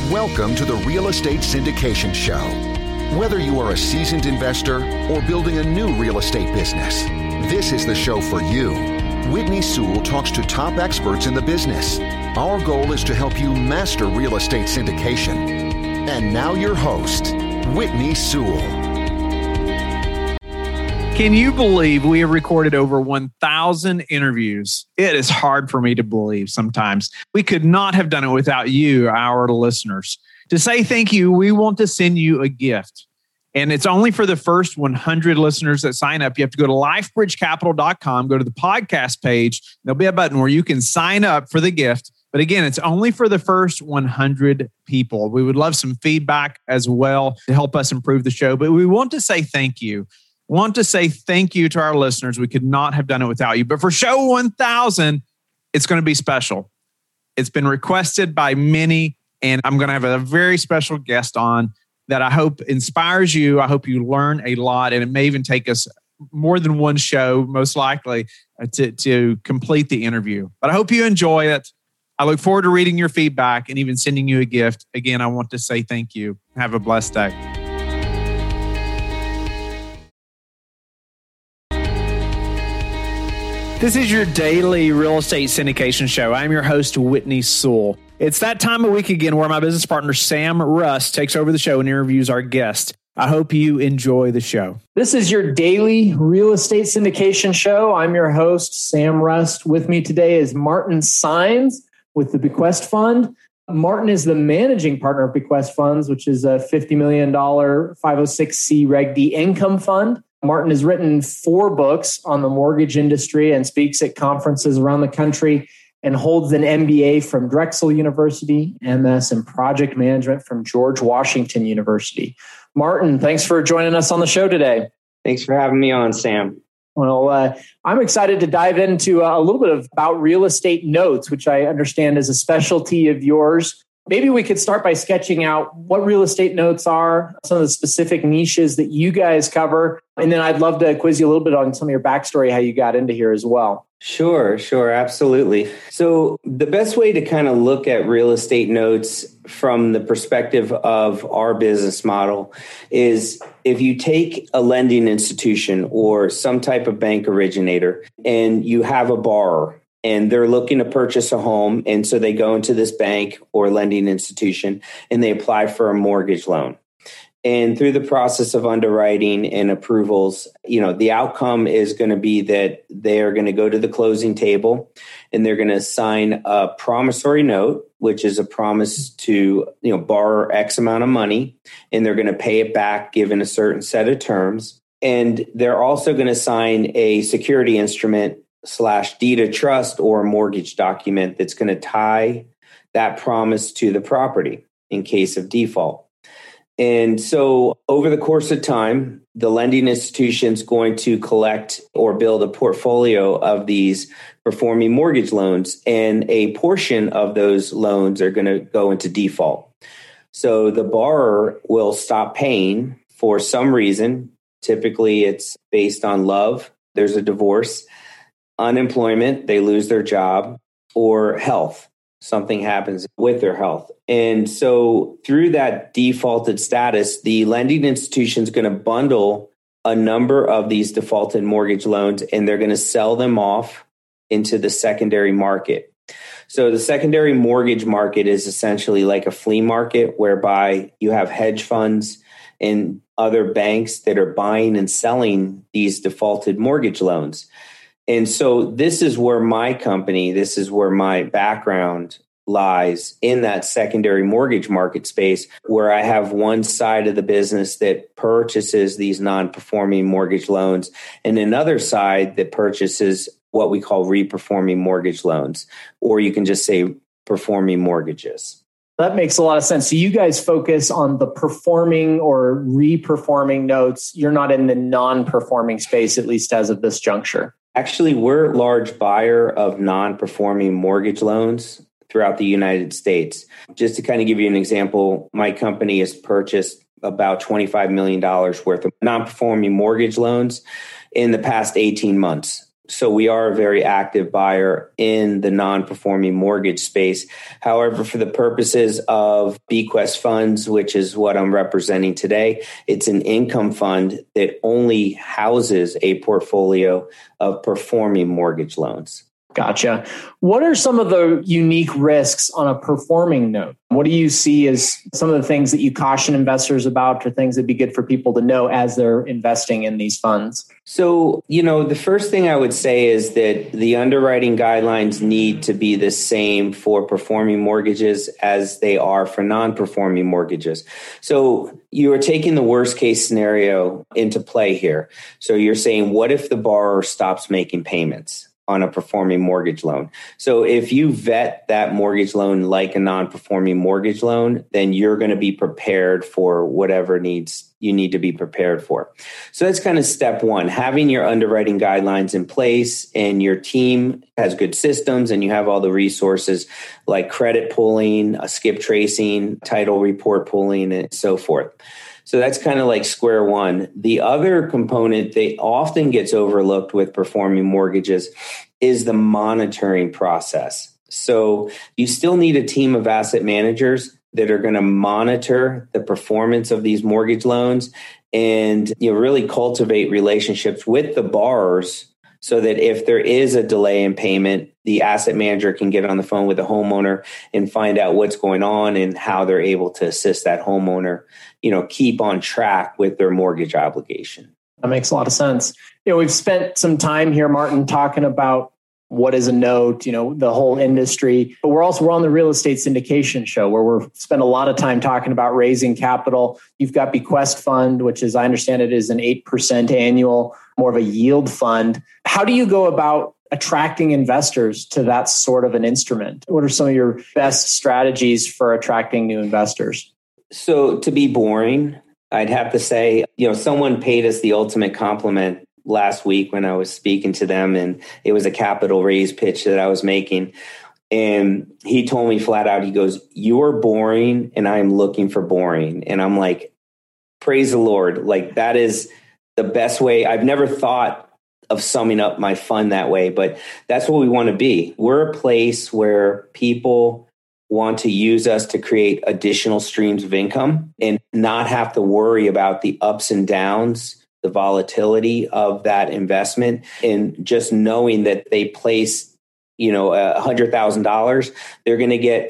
Welcome to the Real Estate Syndication Show. Whether you are a seasoned investor or building a new real estate business, this is the show for you. Whitney Sewell talks to top experts in the business. Our goal is to help you master real estate syndication. And now your host, Whitney Sewell. Can you believe we have recorded over 1,000 interviews? It is hard for me to believe sometimes. We could not have done it without you, our listeners. To say thank you, we want to send you a gift. And it's only for the first 100 listeners that sign up. You have to go to lifebridgecapital.com, go to the podcast page. There'll be a button where you can sign up for the gift. But again, it's only for the first 100 people. We would love some feedback as well to help us improve the show. But we want to say thank you. Want to say thank you to our listeners. We could not have done it without you. But for show 1,000, it's going to be special. It's been requested by many, and I'm going to have a very special guest on that I hope inspires you. I hope you learn a lot, and it may even take us more than one show, most likely, to complete the interview. But I hope you enjoy it. I look forward to reading your feedback and even sending you a gift. Again, I want to say thank you. Have a blessed day. This is your daily real estate syndication show. I'm your host, Whitney Sewell. It's that time of week again where my business partner, Sam Rust, takes over the show and interviews our guest. I hope you enjoy the show. This is your daily real estate syndication show. I'm your host, Sam Rust. With me today is Martin Saenz with the Bequest Fund. Martin is the managing partner of Bequest Funds, which is a $50 million 506C Reg D income fund. Martin has written 4 books on the mortgage industry and speaks at conferences around the country and holds an MBA from Drexel University, MS in project management from George Washington University. Martin, thanks for joining us on the show today. Thanks for having me on, Sam. Well, I'm excited to dive into a little bit about real estate notes, which I understand is a specialty of yours. Maybe we could start by sketching out what real estate notes are, some of the specific niches that you guys cover. And then I'd love to quiz you a little bit on some of your backstory, how you got into here as well. Sure, absolutely. So the best way to kind of look at real estate notes from the perspective of our business model is if you take a lending institution or some type of bank originator and you have a borrower, and they're looking to purchase a home. And so they go into this bank or lending institution and they apply for a mortgage loan. And through the process of underwriting and approvals, the outcome is going to be that they are going to go to the closing table and they're going to sign a promissory note, which is a promise to, borrow X amount of money, and they're going to pay it back given a certain set of terms. And they're also going to sign a security instrument / deed of trust or a mortgage document that's going to tie that promise to the property in case of default. And so over the course of time, the lending institution is going to collect or build a portfolio of these performing mortgage loans, and a portion of those loans are going to go into default. So the borrower will stop paying for some reason. Typically, it's based on love. There's a divorce. Unemployment, they lose their job, or health, something happens with their health. And so through that defaulted status, the lending institution is going to bundle a number of these defaulted mortgage loans, and they're going to sell them off into the secondary market. So the secondary mortgage market is essentially like a flea market whereby you have hedge funds and other banks that are buying and selling these defaulted mortgage loans. And so this is where my background lies, in that secondary mortgage market space, where I have one side of the business that purchases these non-performing mortgage loans and another side that purchases what we call reperforming mortgage loans, or you can just say performing mortgages. That makes a lot of sense. So you guys focus on the performing or reperforming notes. You're not in the non-performing space, at least as of this juncture. Actually, we're a large buyer of non-performing mortgage loans throughout the United States. Just to kind of give you an example, my company has purchased about $25 million worth of non-performing mortgage loans in the past 18 months. So we are a very active buyer in the non-performing mortgage space. However, for the purposes of Bequest Funds, which is what I'm representing today, it's an income fund that only houses a portfolio of performing mortgage loans. Gotcha. What are some of the unique risks on a performing note? What do you see as some of the things that you caution investors about, or things that'd be good for people to know as they're investing in these funds? So, the first thing I would say is that the underwriting guidelines need to be the same for performing mortgages as they are for non-performing mortgages. So you are taking the worst case scenario into play here. So you're saying, what if the borrower stops making payments on a performing mortgage loan? So if you vet that mortgage loan like a non-performing mortgage loan, then you're going to be prepared for whatever needs you need to be prepared for. So that's kind of step one, having your underwriting guidelines in place and your team has good systems and you have all the resources like credit pulling, skip tracing, title report pulling, and so forth. So that's kind of like square one. The other component that often gets overlooked with performing mortgages is the monitoring process. So you still need a team of asset managers that are going to monitor the performance of these mortgage loans and really cultivate relationships with the borrowers so that if there is a delay in payment, the asset manager can get on the phone with the homeowner and find out what's going on and how they're able to assist that homeowner, keep on track with their mortgage obligation. That makes a lot of sense. We've spent some time here, Martin, talking about what is a note, the whole industry, but we're on the real estate syndication show where we're spend a lot of time talking about raising capital. You've got Bequest Fund, which is, I understand it is an 8% annual, more of a yield fund. How do you go about attracting investors to that sort of an instrument? What are some of your best strategies for attracting new investors? So to be boring, I'd have to say, someone paid us the ultimate compliment last week when I was speaking to them, and it was a capital raise pitch that I was making. And he told me flat out, he goes, "You're boring and I'm looking for boring." And I'm like, praise the Lord. Like, that is the best way. I've never thought of summing up my fund that way, but that's what we want to be. We're a place where people want to use us to create additional streams of income and not have to worry about the ups and downs, the volatility of that investment, and just knowing that they place, $100,000, they're going to get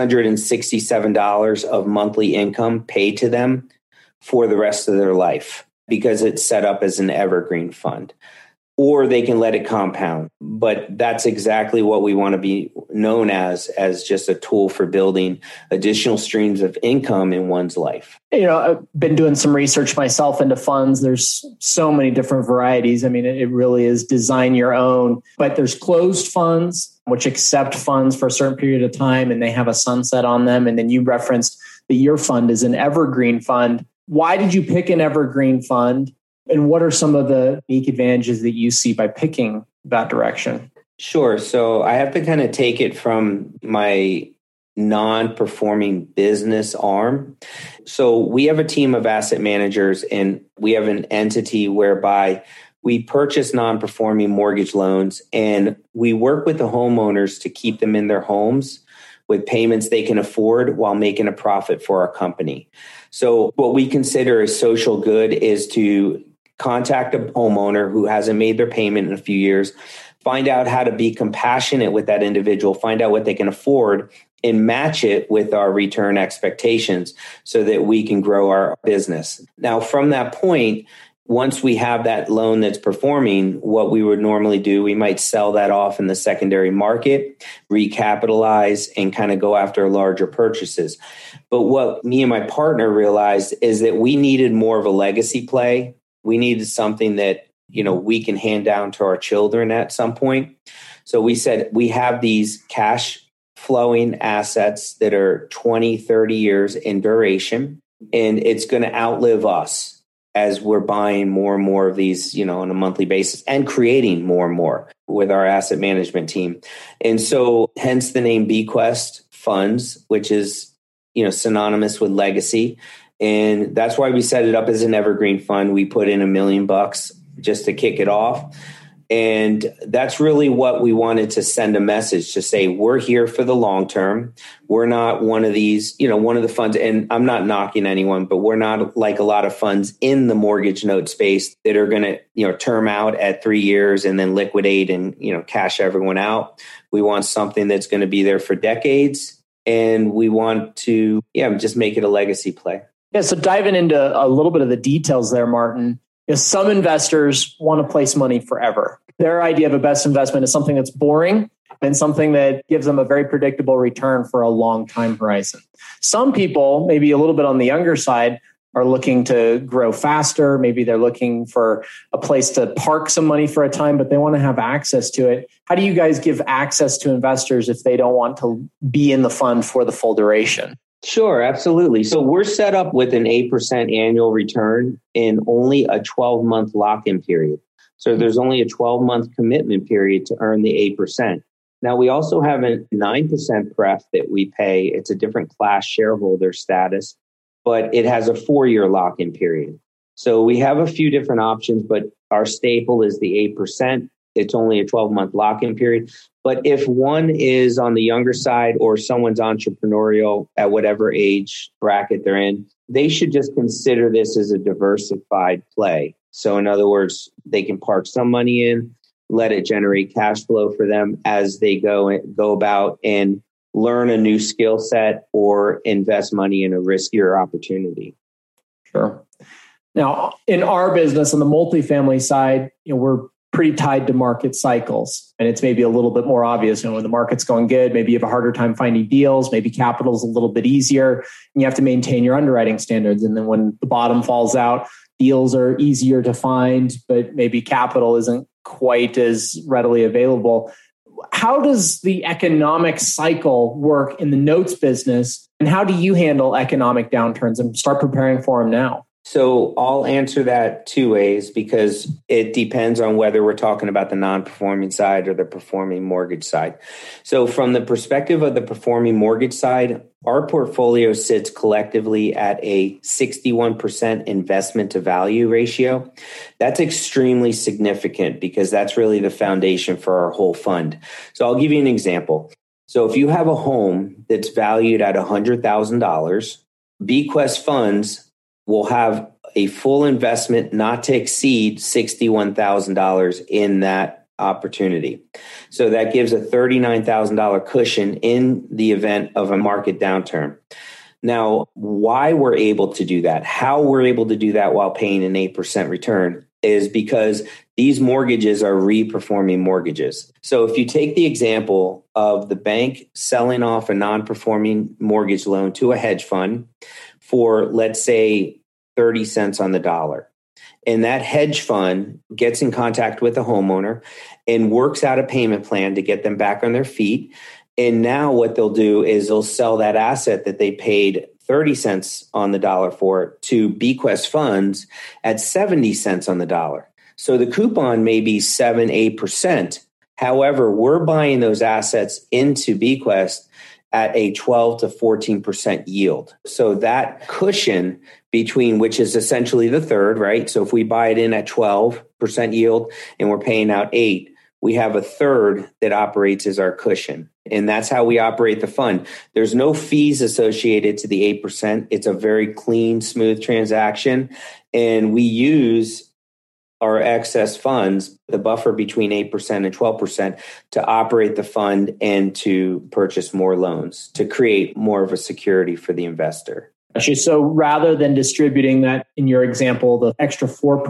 $667 of monthly income paid to them for the rest of their life because it's set up as an evergreen fund. Or they can let it compound. But that's exactly what we want to be known as just a tool for building additional streams of income in one's life. I've been doing some research myself into funds. There's so many different varieties. I mean, it really is design your own. But there's closed funds, which accept funds for a certain period of time, and they have a sunset on them. And then you referenced that your fund is an evergreen fund. Why did you pick an evergreen fund? And what are some of the unique advantages that you see by picking that direction? Sure. So I have to kind of take it from my non-performing business arm. So we have a team of asset managers and we have an entity whereby we purchase non-performing mortgage loans and we work with the homeowners to keep them in their homes with payments they can afford while making a profit for our company. So what we consider a social good is to contact a homeowner who hasn't made their payment in a few years, find out how to be compassionate with that individual, find out what they can afford, and match it with our return expectations so that we can grow our business. Now, from that point, once we have that loan that's performing, what we would normally do, we might sell that off in the secondary market, recapitalize, and kind of go after larger purchases. But what me and my partner realized is that we needed more of a legacy play. We needed something that, we can hand down to our children at some point. So we said, we have these cash flowing assets that are 20, 30 years in duration, and it's going to outlive us as we're buying more and more of these, on a monthly basis and creating more and more with our asset management team. And so hence the name Bequest Funds, which is, synonymous with legacy. And that's why we set it up as an evergreen fund. We put in $1 million just to kick it off. And that's really what we wanted to send a message to say, we're here for the long term. We're not one of these, one of the funds, and I'm not knocking anyone, but we're not like a lot of funds in the mortgage note space that are going to, term out at 3 years and then liquidate and, cash everyone out. We want something that's going to be there for decades. And we want to, just make it a legacy play. Yeah. So diving into a little bit of the details there, Martin. Some investors want to place money forever. Their idea of a best investment is something that's boring and something that gives them a very predictable return for a long time horizon. Some people, maybe a little bit on the younger side, are looking to grow faster. Maybe they're looking for a place to park some money for a time, but they want to have access to it. How do you guys give access to investors if they don't want to be in the fund for the full duration? Sure, absolutely. So we're set up with an 8% annual return in only a 12-month lock-in period. So there's only a 12-month commitment period to earn the 8%. Now, we also have a 9% pref that we pay. It's a different class shareholder status, but it has a 4-year lock-in period. So we have a few different options, but our staple is the 8%. It's only a 12-month lock-in period. But if one is on the younger side or someone's entrepreneurial at whatever age bracket they're in, they should just consider this as a diversified play. So in other words, they can park some money in, let it generate cash flow for them as they go about and learn a new skill set or invest money in a riskier opportunity. Sure. Now, in our business on the multifamily side, we're pretty tied to market cycles. And it's maybe a little bit more obvious. When the market's going good, maybe you have a harder time finding deals, maybe capital's a little bit easier, and you have to maintain your underwriting standards. And then when the bottom falls out, deals are easier to find, but maybe capital isn't quite as readily available. How does the economic cycle work in the notes business? And how do you handle economic downturns and start preparing for them now? So I'll answer that two ways because it depends on whether we're talking about the non-performing side or the performing mortgage side. So from the perspective of the performing mortgage side, our portfolio sits collectively at a 61% investment to value ratio. That's extremely significant because that's really the foundation for our whole fund. So I'll give you an example. So if you have a home that's valued at $100,000, Bequest funds will have a full investment not to exceed $61,000 in that opportunity. So that gives a $39,000 cushion in the event of a market downturn. Now, why we're able to do that, how we're able to do that while paying an 8% return is because these mortgages are re-performing mortgages. So if you take the example of the bank selling off a non-performing mortgage loan to a hedge fund for, let's say, 30 cents on the dollar. And that hedge fund gets in contact with the homeowner and works out a payment plan to get them back on their feet. And now what they'll do is they'll sell that asset that they paid 30 cents on the dollar for to Bequest funds at 70 cents on the dollar. So the coupon may be 7-8%. However, we're buying those assets into Bequest at a 12 to 14% yield. So that cushion between, which is essentially the third, right? So if we buy it in at 12% yield and we're paying out 8, we have a third that operates as our cushion. And that's how we operate the fund. There's no fees associated to the 8%. It's a very clean, smooth transaction. And we use our excess funds, the buffer between 8% and 12%, to operate the fund and to purchase more loans, to create more of a security for the investor. Actually, so rather than distributing that, in your example, the extra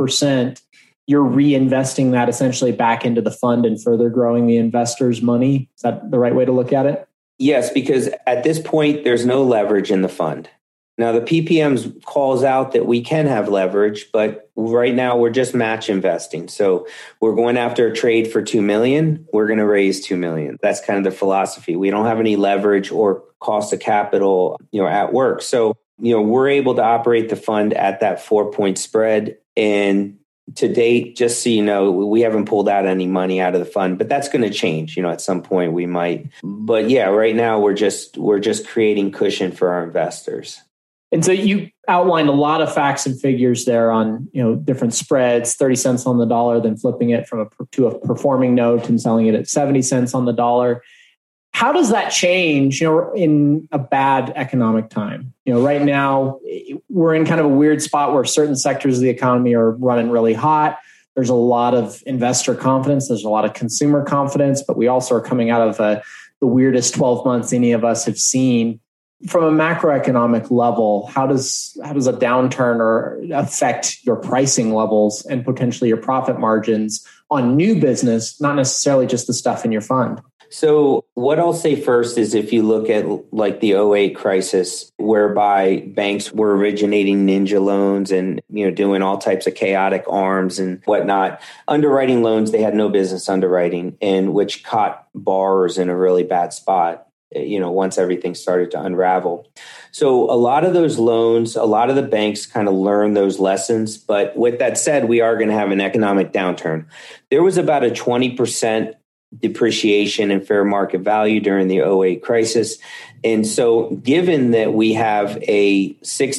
4%, you're reinvesting that essentially back into the fund and further growing the investor's money. Is that the right way to look at it? Yes, because at this point, there's no leverage in the fund. Now, the PPMs calls out that we can have leverage, but right now we're just match investing. So we're going after a trade for $2 million. We're going to raise $2 million. That's kind of the philosophy. We don't have any leverage or cost of capital, at work. So, we're able to operate the fund at that 4-point spread. And to date, just so you know, we haven't pulled out any money out of the fund, but that's going to change. At some point we might. But yeah, right now we're just creating cushion for our investors. And so you outlined a lot of facts and figures there on, different spreads, 30 cents on the dollar, then flipping it to a performing note and selling it at 70 cents on the dollar. How does that change, in a bad economic time? Right now we're in kind of a weird spot where certain sectors of the economy are running really hot. There's a lot of investor confidence. There's a lot of consumer confidence, but we also are coming out of the weirdest 12 months any of us have seen. From a macroeconomic level, how does a downturn affect your pricing levels and potentially your profit margins on new business, not necessarily just the stuff in your fund? So what I'll say first is if you look at like the 2008 crisis, whereby banks were originating ninja loans and, doing all types of chaotic arms and whatnot, underwriting loans they had no business underwriting, and which caught borrowers in a really bad spot, once everything started to unravel. So a lot of those loans, a lot of the banks kind of learned those lessons. But with that said, we are going to have an economic downturn. There was about a 20% depreciation in fair market value during the 2008 crisis. And so given that we have a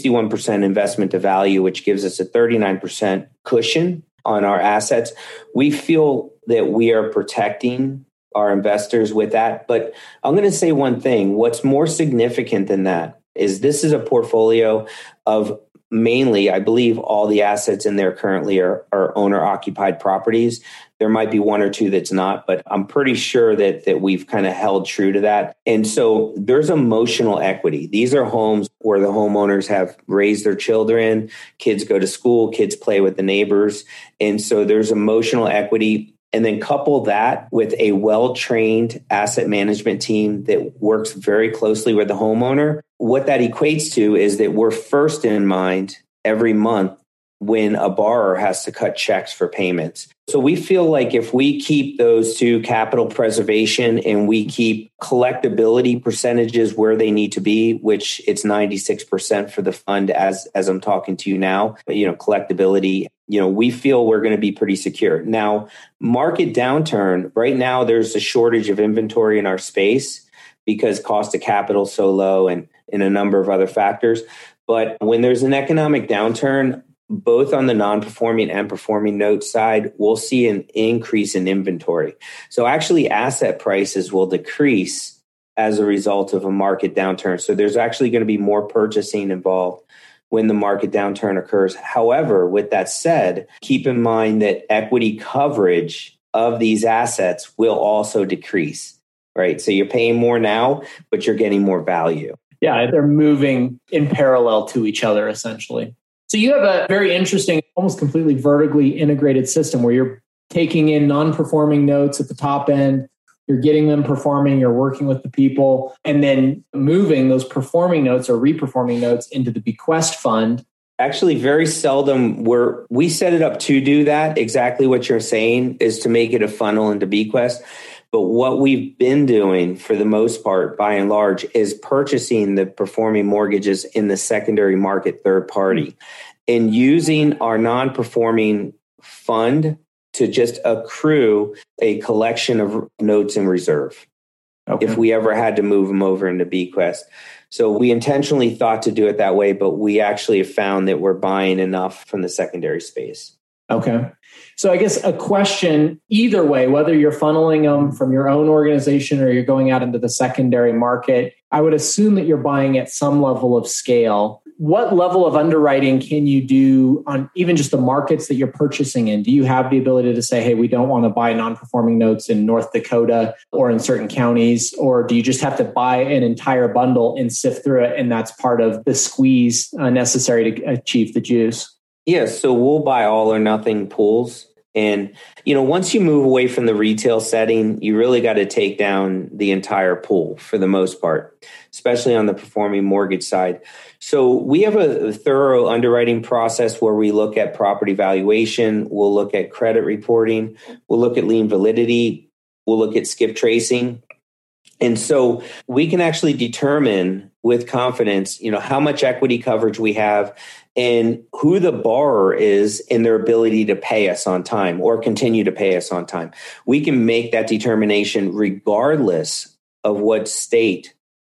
61% investment to value, which gives us a 39% cushion on our assets, we feel that we are protecting our investors with that. But I'm going to say one thing. What's more significant than that is this is a portfolio of mainly, I believe, all the assets in there currently are owner-occupied properties. There might be one or two that's not, but I'm pretty sure that we've kind of held true to that. And so there's emotional equity. These are homes where the homeowners have raised their children, kids go to school, kids play with the neighbors. And so there's emotional equity. And then couple that with a well-trained asset management team that works very closely with the homeowner. What that equates to is that we're first in mind every month when a borrower has to cut checks for payments. So we feel like if we keep those two, capital preservation, and we keep collectability percentages where they need to be, which it's 96% for the fund as I'm talking to you now, collectability, we feel we're going to be pretty secure. Now, market downturn, right now there's a shortage of inventory in our space because cost of capital is so low and a number of other factors. But when there's an economic downturn, both on the non-performing and performing note side, we'll see an increase in inventory. So actually asset prices will decrease as a result of a market downturn. So there's actually going to be more purchasing involved when the market downturn occurs. However, with that said, keep in mind that equity coverage of these assets will also decrease, right? So you're paying more now, but you're getting more value. Yeah, they're moving in parallel to each other, essentially. So you have a very interesting, almost completely vertically integrated system where you're taking in non-performing notes at the top end, you're getting them performing, you're working with the people, and then moving those performing notes or reperforming notes into the bequest fund. Actually, very seldom we set it up to do that. Exactly what you're saying is to make it a funnel into bequest. But what we've been doing for the most part, by and large, is purchasing the performing mortgages in the secondary market third party and using our non-performing fund to just accrue a collection of notes in reserve. Okay. If we ever had to move them over into bequest. So we intentionally thought to do it that way, but we actually have found that we're buying enough from the secondary space. Okay. So I guess a question either way, whether you're funneling them from your own organization or you're going out into the secondary market, I would assume that you're buying at some level of scale. What level of underwriting can you do on even just the markets that you're purchasing in? Do you have the ability to say, hey, we don't want to buy non-performing notes in North Dakota or in certain counties? Or do you just have to buy an entire bundle and sift through it, and that's part of the squeeze necessary to achieve the juice? Yes, so we'll buy all or nothing pools. And, once you move away from the retail setting, you really got to take down the entire pool for the most part, especially on the performing mortgage side. So we have a thorough underwriting process where we look at property valuation, we'll look at credit reporting, we'll look at lien validity, we'll look at skip tracing. And so we can actually determine with confidence, how much equity coverage we have and who the borrower is in their ability to pay us on time or continue to pay us on time. We can make that determination regardless of what state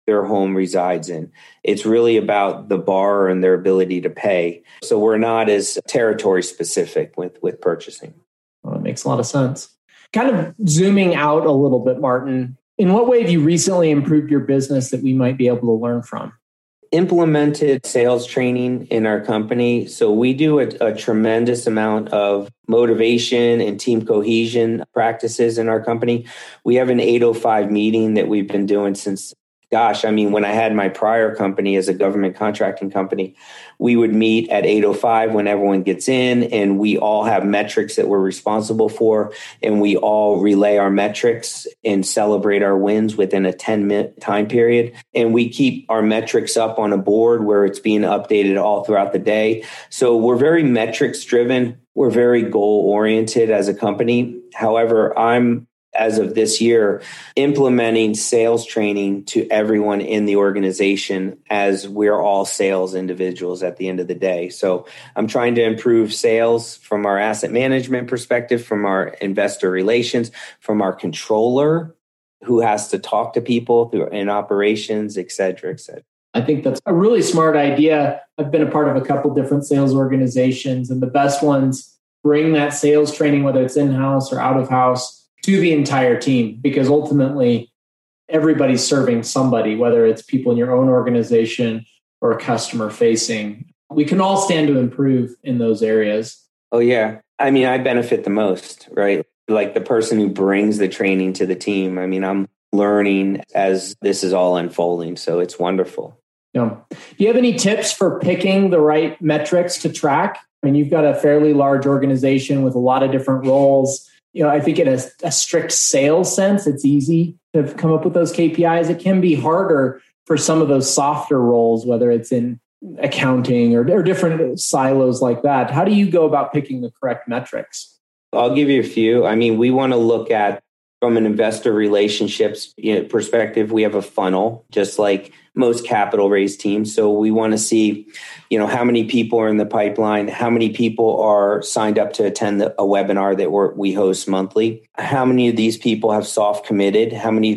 their home resides in. It's really about the borrower and their ability to pay. So we're not as territory specific with purchasing. Well, that makes a lot of sense. Kind of zooming out a little bit, Martin, in what way have you recently improved your business that we might be able to learn from? Implemented sales training in our company. So we do a tremendous amount of motivation and team cohesion practices in our company. We have an 8:05 meeting that we've been doing since, when I had my prior company as a government contracting company, we would meet at 8:05 when everyone gets in, and we all have metrics that we're responsible for, and we all relay our metrics and celebrate our wins within a 10-minute time period. And we keep our metrics up on a board where it's being updated all throughout the day. So we're very metrics driven. We're very goal oriented as a company. However, I'm, as of this year, implementing sales training to everyone in the organization, as we're all sales individuals at the end of the day. So I'm trying to improve sales from our asset management perspective, from our investor relations, from our controller who has to talk to people in operations, et cetera, et cetera. I think that's a really smart idea. I've been a part of a couple different sales organizations, and the best ones bring that sales training, whether it's in-house or out of house, to the entire team, because ultimately everybody's serving somebody, whether it's people in your own organization or customer facing. We can all stand to improve in those areas. Oh, yeah. I benefit the most, right? Like the person who brings the training to the team. I'm learning as this is all unfolding. So it's wonderful. Yeah. Do you have any tips for picking the right metrics to track? You've got a fairly large organization with a lot of different roles. I think in a strict sales sense, it's easy to come up with those KPIs. It can be harder for some of those softer roles, whether it's in accounting or different silos like that. How do you go about picking the correct metrics? I'll give you a few. We want to look at, from an investor relationships perspective, we have a funnel, just like most capital raise teams. So we want to see, how many people are in the pipeline, how many people are signed up to attend a webinar that we host monthly, how many of these people have soft committed,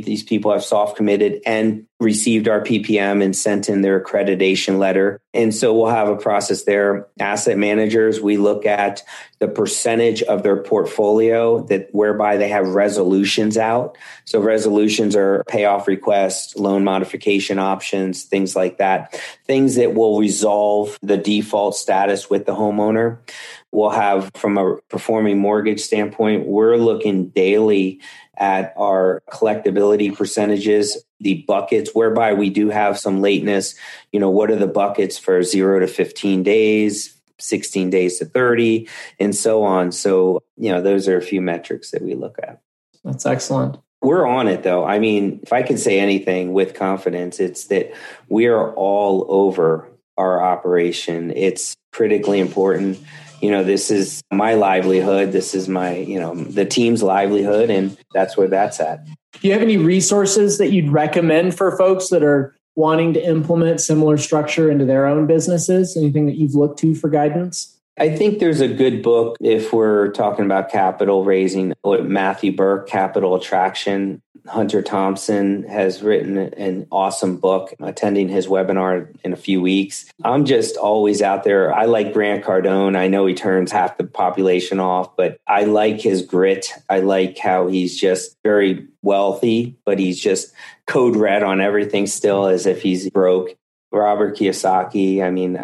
and received our PPM and sent in their accreditation letter. And so we'll have a process there. Asset managers, we look at the percentage of their portfolio whereby they have resolutions out. So resolutions are payoff requests, loan modification options, things like that, things that will resolve the default status with the homeowner. We'll have, from a performing mortgage standpoint, we're looking daily at our collectability percentages, the buckets whereby we do have some lateness. What are the buckets for 0 to 15 days, 16 days to 30, and so on. So, those are a few metrics that we look at. That's excellent. We're on it, though. If I can say anything with confidence, it's that we are all over our operation. It's critically important. This is my livelihood. This is my, the team's livelihood, and that's where that's at. Do you have any resources that you'd recommend for folks that are wanting to implement similar structure into their own businesses? Anything that you've looked to for guidance? I think there's a good book if we're talking about capital raising. Matthew Burke, Capital Attraction. Hunter Thompson has written an awesome book. I'm attending his webinar in a few weeks. I'm just always out there. I like Grant Cardone. I know he turns half the population off, but I like his grit. I like how he's just very wealthy, but he's just code red on everything still, as if he's broke. Robert Kiyosaki,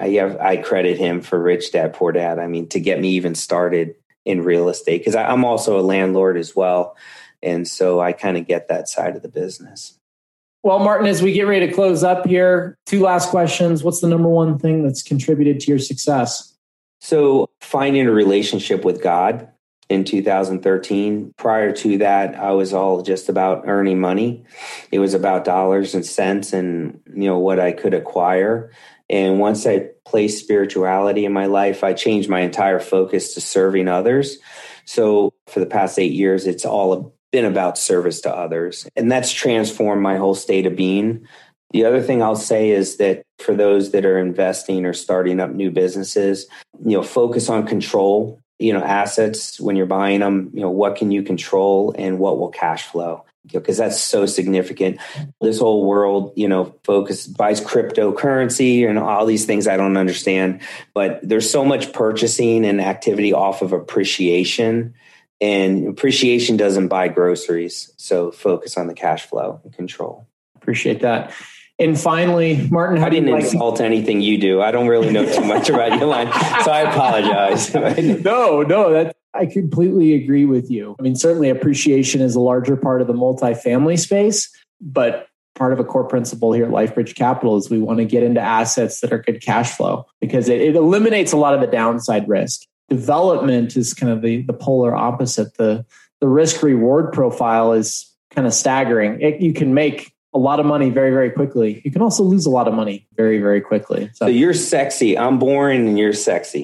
I credit him for Rich Dad, Poor Dad. To get me even started in real estate, because I'm also a landlord as well. And so I kind of get that side of the business. Well, Martin, as we get ready to close up here, 2 last questions. What's the number one thing that's contributed to your success? So finding a relationship with God in 2013. Prior to that, I was all just about earning money. It was about dollars and cents and, what I could acquire. And once I placed spirituality in my life, I changed my entire focus to serving others. So for the past 8 years, it's all been about service to others. And that's transformed my whole state of being. The other thing I'll say is that for those that are investing or starting up new businesses, focus on control, assets when you're buying them, what can you control and what will cash flow? because that's so significant. This whole world, buys cryptocurrency and all these things I don't understand, but there's so much purchasing and activity off of appreciation, and appreciation doesn't buy groceries. So focus on the cash flow and control. Appreciate that. And finally, Martin, I didn't insult anything you do. I don't really know too much about your line, so I apologize. No, I completely agree with you. I mean, certainly appreciation is a larger part of the multifamily space, but part of a core principle here at LifeBridge Capital is we want to get into assets that are good cash flow because it eliminates a lot of the downside risk. Development is kind of the polar opposite. The risk reward profile is kind of staggering. You can make a lot of money very, very quickly. You can also lose a lot of money very, very quickly. So you're sexy. I'm boring and you're sexy.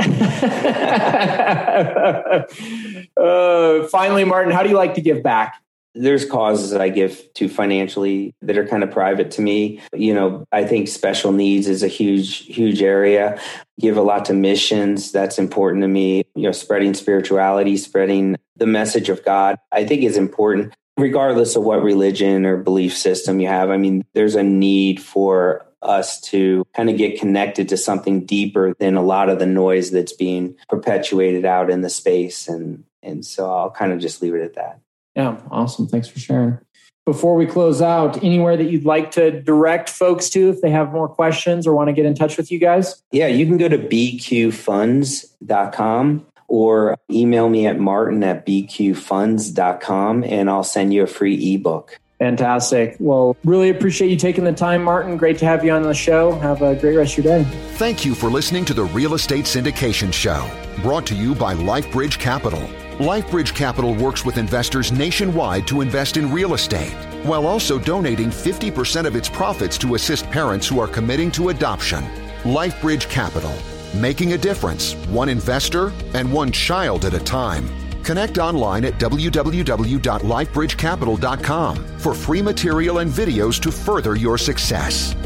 Finally, Martin, how do you like to give back? There's causes that I give to financially that are kind of private to me. I think special needs is a huge, huge area. Give a lot to missions. That's important to me. Spreading spirituality, spreading the message of God, I think is important. Regardless of what religion or belief system you have, I mean, there's a need for us to kind of get connected to something deeper than a lot of the noise that's being perpetuated out in the space. And so I'll kind of just leave it at that. Yeah, awesome. Thanks for sharing. Before we close out, anywhere that you'd like to direct folks to if they have more questions or want to get in touch with you guys? Yeah, you can go to bqfunds.com. or email me at martin@bqfunds.com and I'll send you a free ebook. Fantastic. Well, really appreciate you taking the time, Martin. Great to have you on the show. Have a great rest of your day. Thank you for listening to the Real Estate Syndication Show, brought to you by LifeBridge Capital. LifeBridge Capital works with investors nationwide to invest in real estate, while also donating 50% of its profits to assist parents who are committing to adoption. LifeBridge Capital. Making a difference, one investor and one child at a time. Connect online at www.lifebridgecapital.com for free material and videos to further your success.